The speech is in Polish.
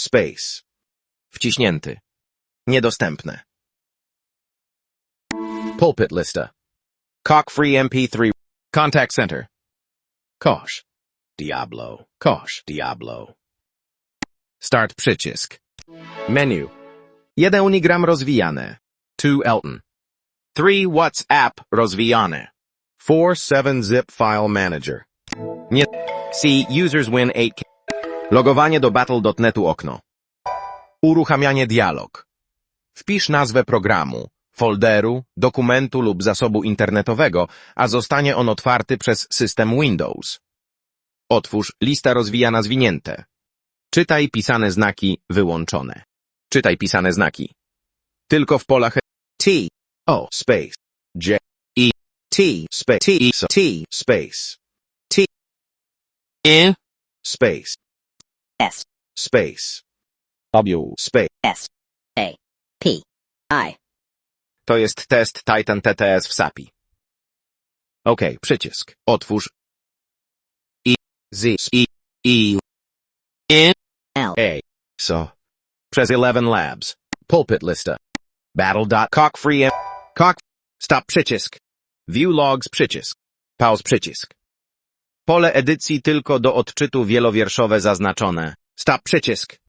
Space. Wciśnięty. Niedostępne. Pulpit lista. Cock free MP3. Contact center. Kosz. Diablo. Kosz. Diablo. Start przycisk. Menu. 1 Unigram rozwijane. 2 Elton. 3 WhatsApp rozwijane. 4 7 Zip File Manager. Nie. C Users Win 8K. Logowanie do battle.netu okno. Uruchamianie dialog. Wpisz nazwę programu, folderu, dokumentu lub zasobu internetowego, a zostanie on otwarty przez system Windows. Otwórz lista rozwijana zwinięte. Czytaj pisane znaki wyłączone. Czytaj pisane znaki. Tylko w polach T, O, space, J, E, T, space, T, space, T, E, space, S, space, W, space. S, A, P, I. To jest test Titan TTS w SAPI. OK, przycisk. Otwórz. I, Z, E, E, N, L. A. So. Przez 11 Labs. Pulpit lista. Battle.cock free. Cock. Stop przycisk. View logs przycisk. Pause przycisk. Pole edycji tylko do odczytu wielowierszowe zaznaczone. Stop przycisk.